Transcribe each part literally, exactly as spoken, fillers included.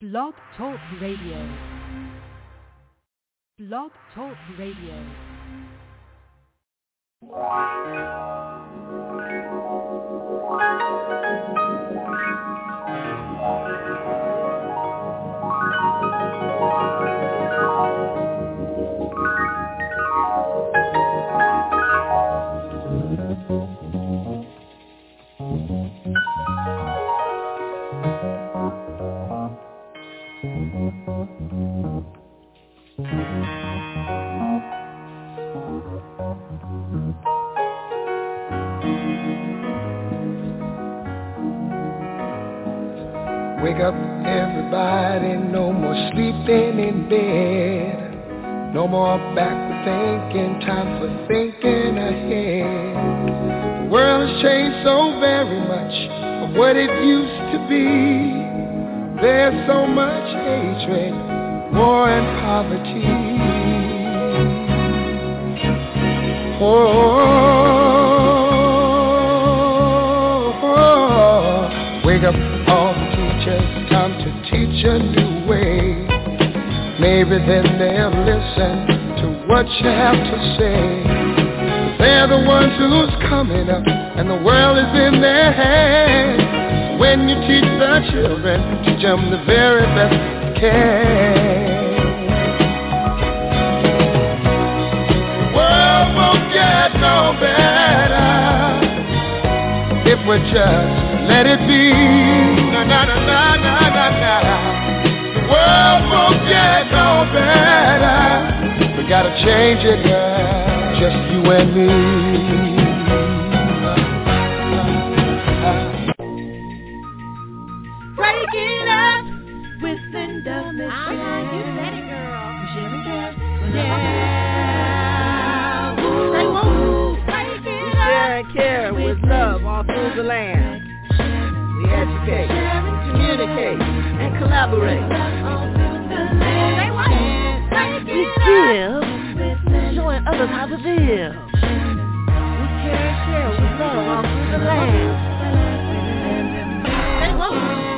Blog Talk Radio. Blog Talk Radio. Wake up, everybody, no more sleeping in bed. No more backward thinking, time for thinking ahead. The world has changed so very much from what it used to be. There's so much hatred, war and poverty. Oh, oh, oh. Wake up all the teachers, time to teach a new way. Maybe then they'll listen to what you have to say. They're the ones who's coming up, and the world is in their hands. When you teach the children, teach them the very best you can. The world won't get no better if we just let it be. Na na na na na na na. The world won't get no better. We gotta change it, girl. Just you and me. Break it up with Linda Mitchell. Ah, you said it, girl. Yeah. Say woo. Break it up. Share and care with love all through the land. We educate, communicate, and collaborate. Say what? We give, showing others how to live. We care and share with love all through the land. Say what?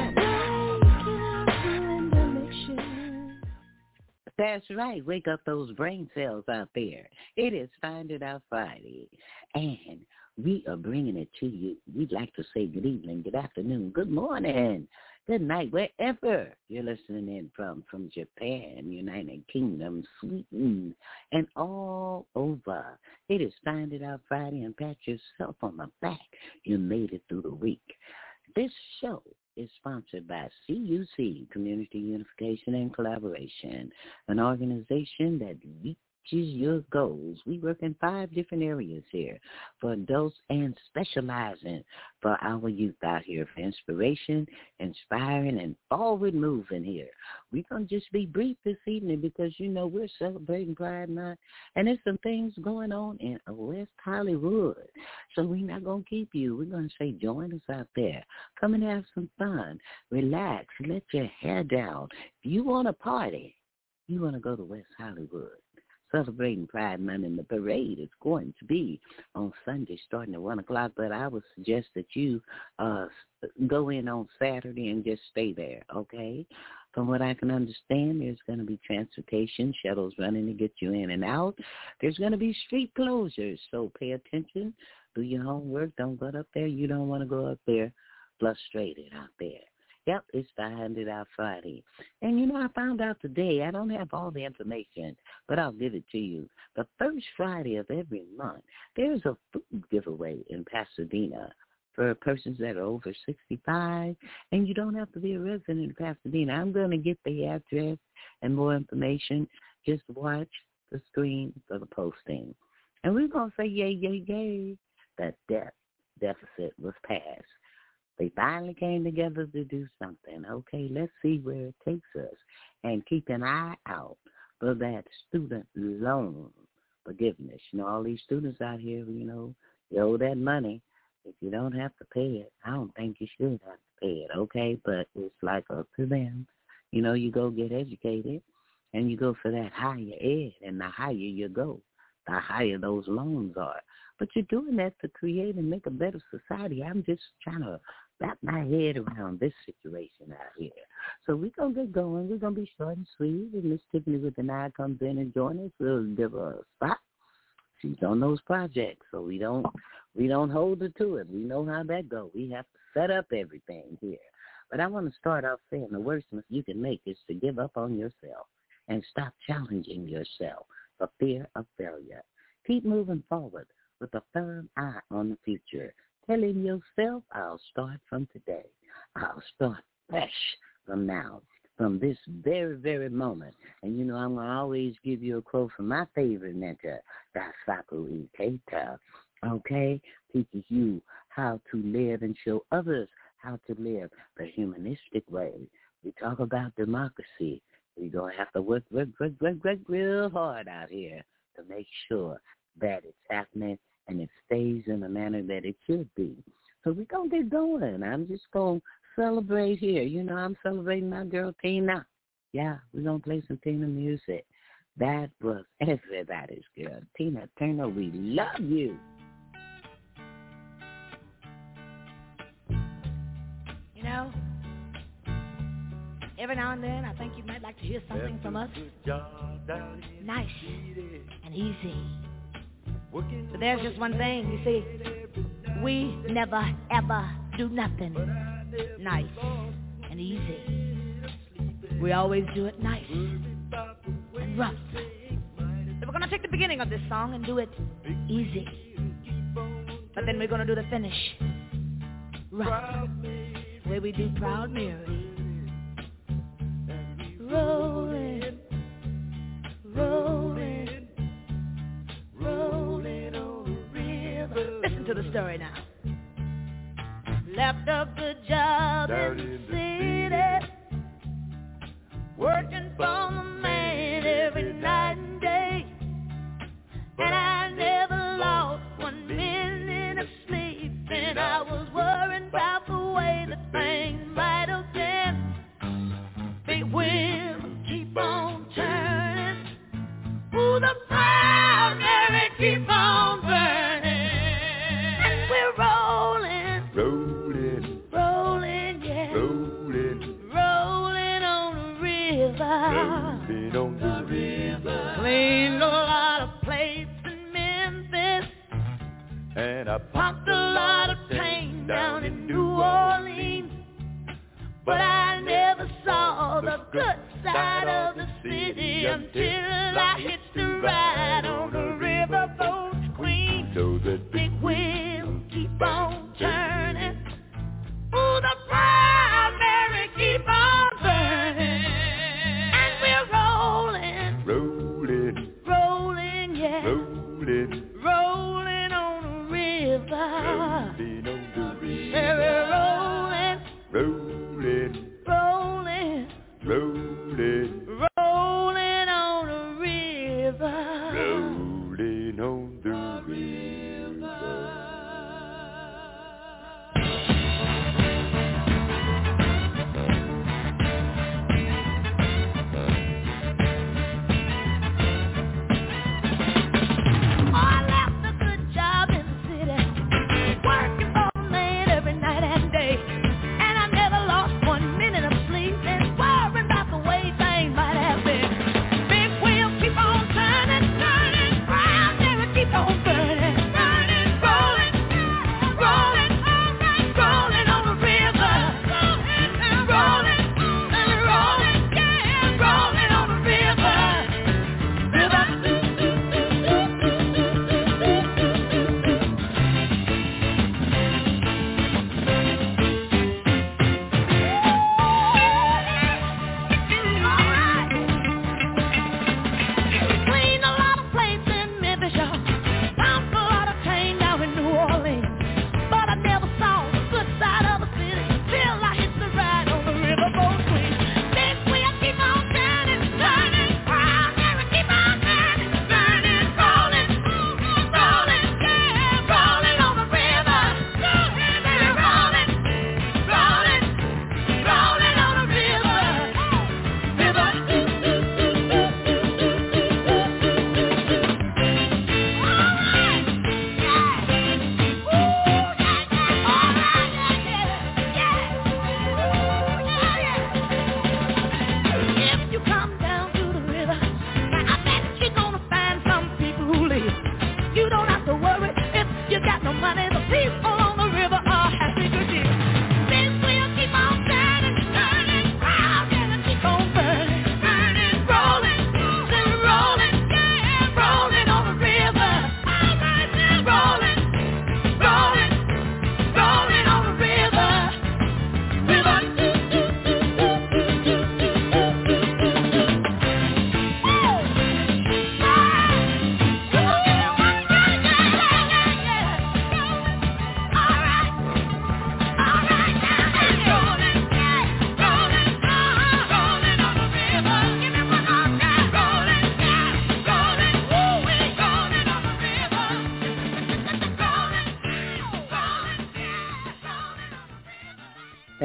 That's right. Wake up those brain cells out there. It is Find It Out Friday, and we are bringing it to you. We'd like to say good evening, good afternoon, good morning, good night, wherever you're listening in from, from Japan, United Kingdom, Sweden, and all over. It is Find It Out Friday, and pat yourself on the back. You made it through the week. This show is sponsored by C U C, Community Unification and Collaboration, an organization that reaches your goals. We work in five different areas here for adults and specializing for our youth out here for inspiration, inspiring, and forward moving here. We're going to just be brief this evening because, you know, we're celebrating Pride Month, and there's some things going on in West Hollywood. So we're not going to keep you. We're going to say join us out there. Come and have some fun. Relax. Let your hair down. If you want to party, you want to go to West Hollywood. Celebrating Pride Month, and the parade is going to be on Sunday starting at one o'clock, but I would suggest that you uh, go in on Saturday and just stay there, okay? From what I can understand, there's going to be transportation, shuttles running to get you in and out. There's going to be street closures, so pay attention. Do your homework. Don't go up there. You don't want to go up there frustrated out there. Yep, it's Find It Out Friday. And, you know, I found out today, I don't have all the information, but I'll give it to you. The first Friday of every month, there's a food giveaway in Pasadena for persons that are over sixty-five, and you don't have to be a resident of Pasadena. I'm going to get the address and more information. Just watch the screen for the posting. And we're going to say yay, yay, yay, that debt deficit was passed. They finally came together to do something. Okay, let's see where it takes us. And keep an eye out for that student loan forgiveness. You know, all these students out here, you know, you owe that money. If you don't have to pay it, I don't think you should have to pay it, okay? But it's like up to them. You know, you go get educated, and you go for that higher ed, and the higher you go, the higher those loans are. But you're doing that to create and make a better society. I'm just trying to wrap my head around this situation out here. So we're going to get going. We're going to be short and sweet. And Miss Tiffany with an eye comes in and joins us. We'll give her a spot. She's on those projects, so we don't we don't hold her to it. We know how that goes. We have to set up everything here. But I want to start off saying the worst mistake you can make is to give up on yourself and stop challenging yourself for fear of failure. Keep moving forward with a firm eye on the future, telling yourself, I'll start from today. I'll start fresh from now, from this very, very moment. And, you know, I'm going to always give you a quote from my favorite mentor, Daisaku Ikeda, okay? Teaches you how to live and show others how to live the humanistic way. We talk about democracy. We're going to have to work, work, work, work, work real hard out here to make sure that it's happening and it stays in the manner that it should be. So we're going to get going. I'm just going to celebrate here. You know, I'm celebrating my girl Tina. Yeah, we're going to play some Tina music. That was everybody's girl. Tina Turner, we love you. You know, every now and then I think you might like to hear something from us. Nice and easy. But there's just one thing, you see, we never ever do nothing nice and easy. We always do it nice and rough. So we're going to take the beginning of this song and do it easy. But then we're going to do the finish rough, the way we do Proud Mary. Rolling, rolling, rolling on the river. Listen to the story now. Left a good job in the city, working for the man every night and day. And I never lost one minute of sleep, and I was worried about the way that things might have been. Big wheels keep on turning, ooh, the Proud Mary keep on burning, and we're rolling, rolling, rolling, yeah, rolling, rolling on the river, rolling on the river. Cleaned a lot of plates in Memphis, and I popped a lot of pain down in New Orleans. But I never saw the good side of the city until I hitched a ride on the riverboat queen. So the big wheels keep on turning, ooh, the Proud Mary keep on burning, and we're rolling, rolling, rolling, yeah, rolling, rolling on the river, rolling on the river, yeah, we're rolling, rolling. Rolling, rolling, rolling on the river.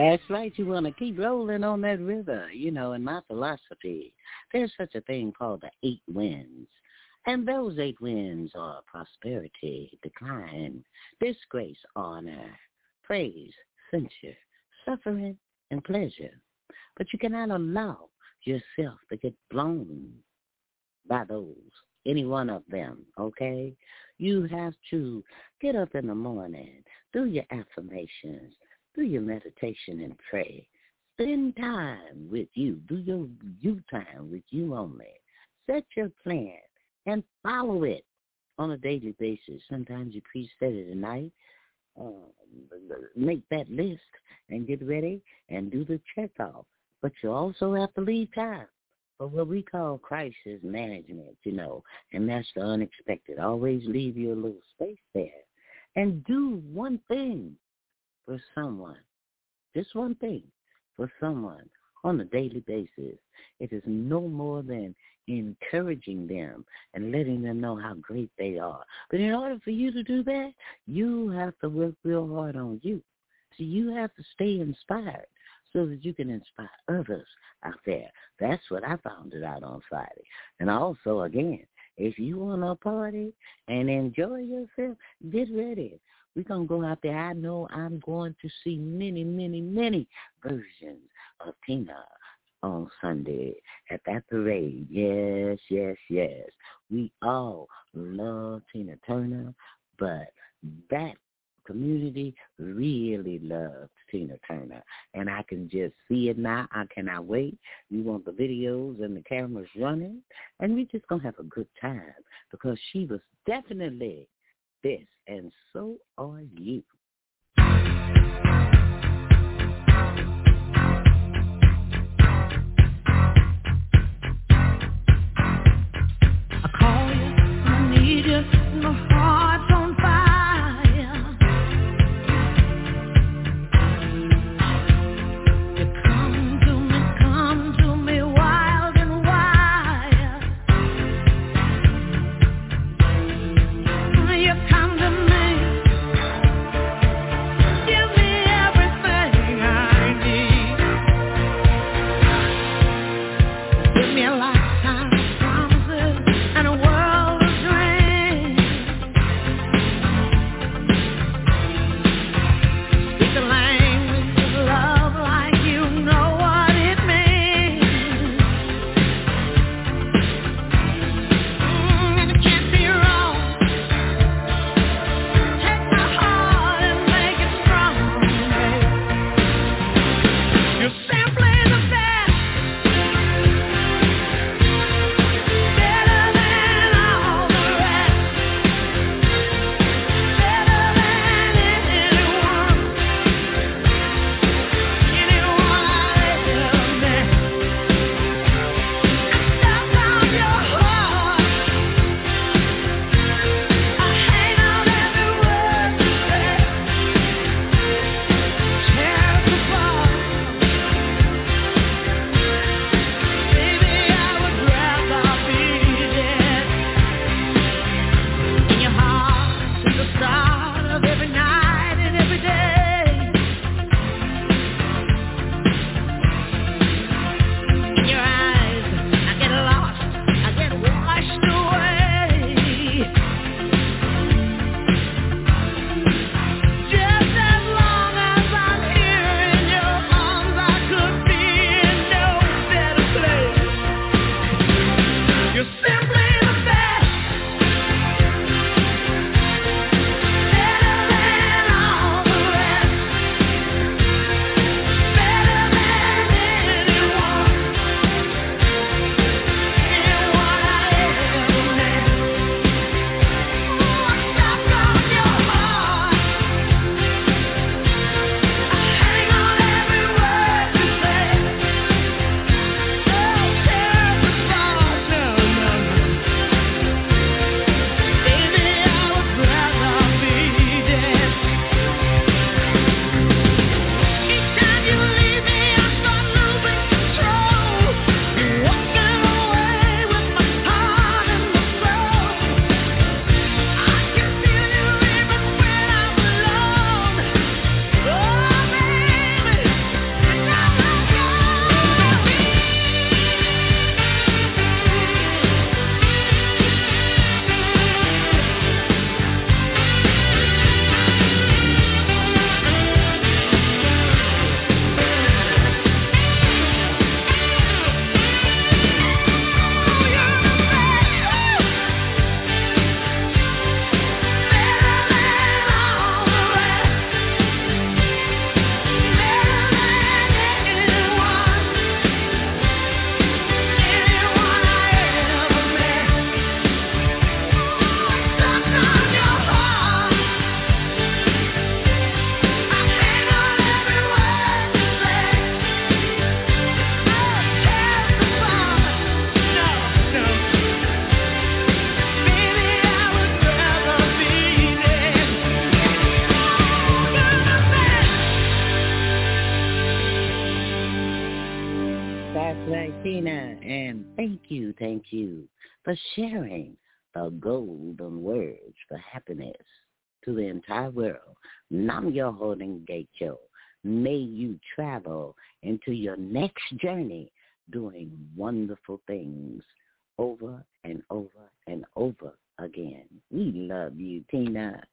That's right. You want to keep rolling on that river. You know, in my philosophy, there's such a thing called the eight winds. And those eight winds are prosperity, decline, disgrace, honor, praise, censure, suffering, and pleasure. But you cannot allow yourself to get blown by those, any one of them, okay? You have to get up in the morning, do your affirmations, do your meditation and pray. Spend time with you. Do your you time with you only. Set your plan and follow it on a daily basis. Sometimes you preset it at night. Uh, make that list and get ready and do the check-off. But you also have to leave time for what we call crisis management, you know, and that's the unexpected. Always leave you a little space there. And do one thing for someone, just one thing for someone on a daily basis. It is no more than encouraging them and letting them know how great they are. But in order for you to do that, you have to work real hard on you. So you have to stay inspired so that you can inspire others out there. That's what I found it out on Friday. And also, again, if you want to party and enjoy yourself, get ready. We're going to go out there. I know I'm going to see many, many, many versions of Tina on Sunday at that parade. Yes, yes, yes. We all love Tina Turner, but that community really loves Tina Turner, and I can just see it now. I cannot wait. We want the videos and the cameras running, and we're just going to have a good time because she was definitely this, and so are you. I call you, I need you, my heart's on fire. You come to me, come to me wild and wild. You come to me. Tina, and thank you, thank you for sharing the golden words for happiness to the entire world. Nam Yoho Renge Kyo. May you travel into your next journey doing wonderful things over and over and over again. We love you, Tina.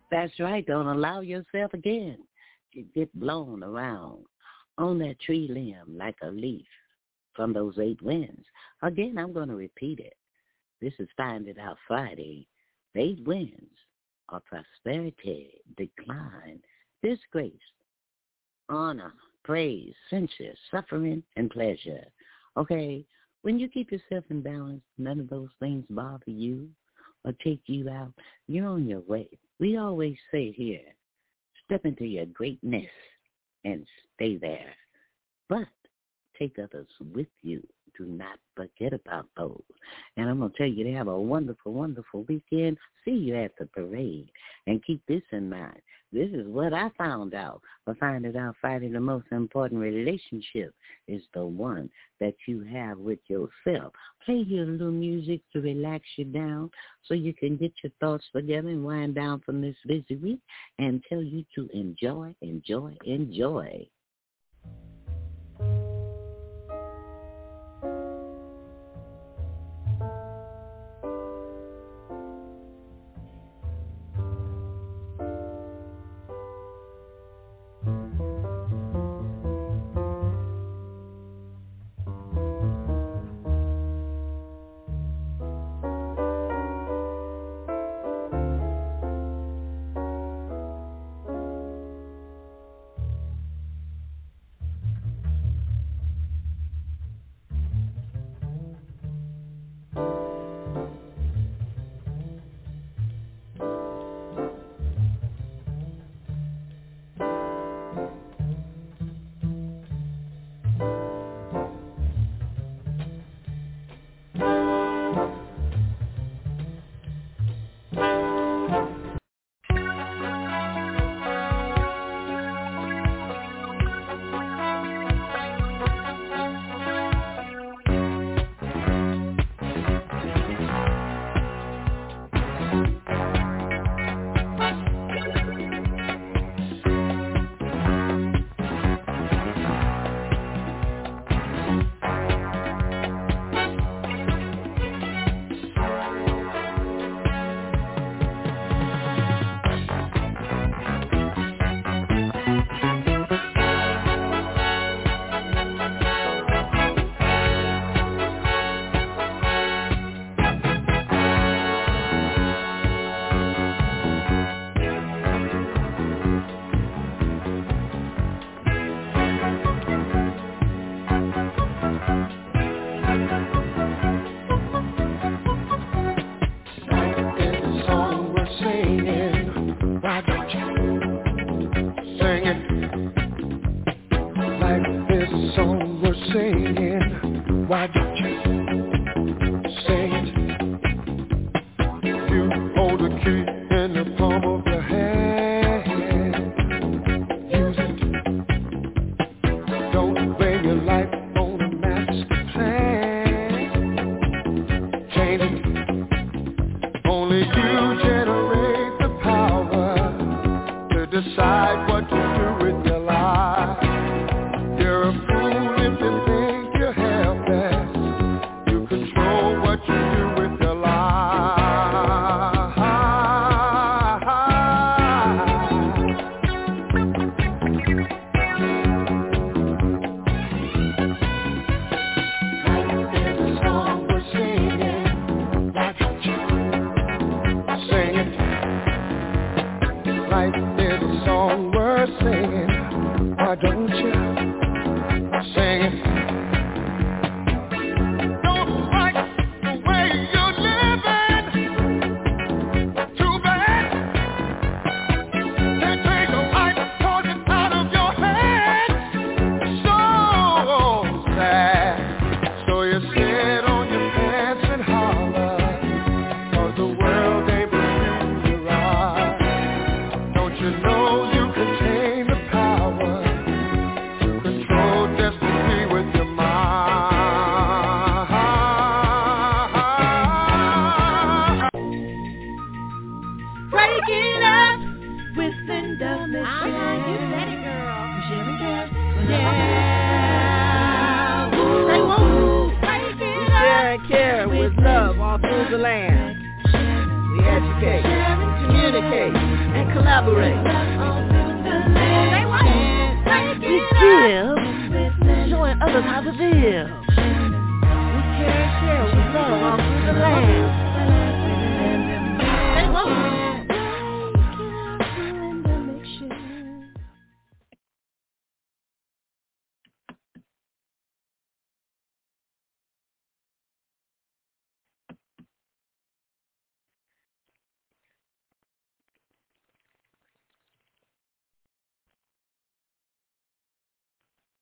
That's right. Don't allow yourself again to get blown around on that tree limb like a leaf from those eight winds. Again, I'm going to repeat it. This is Find It Out Friday. Eight winds are prosperity, decline, disgrace, honor, praise, censure, suffering, and pleasure. Okay, when you keep yourself in balance, none of those things bother you or take you out. You're on your way. We always say here, step into your greatness and stay there. But take others with you. Do not forget about those. And I'm going to tell you to have a wonderful, wonderful weekend. See you at the parade. And keep this in mind. This is what I found out. I find it out Friday, the most important relationship is the one that you have with yourself. Play your little music to relax you down so you can get your thoughts together and wind down from this busy week and tell you to enjoy, enjoy, enjoy. The land. We educate, communicate, and collaborate. others how to live.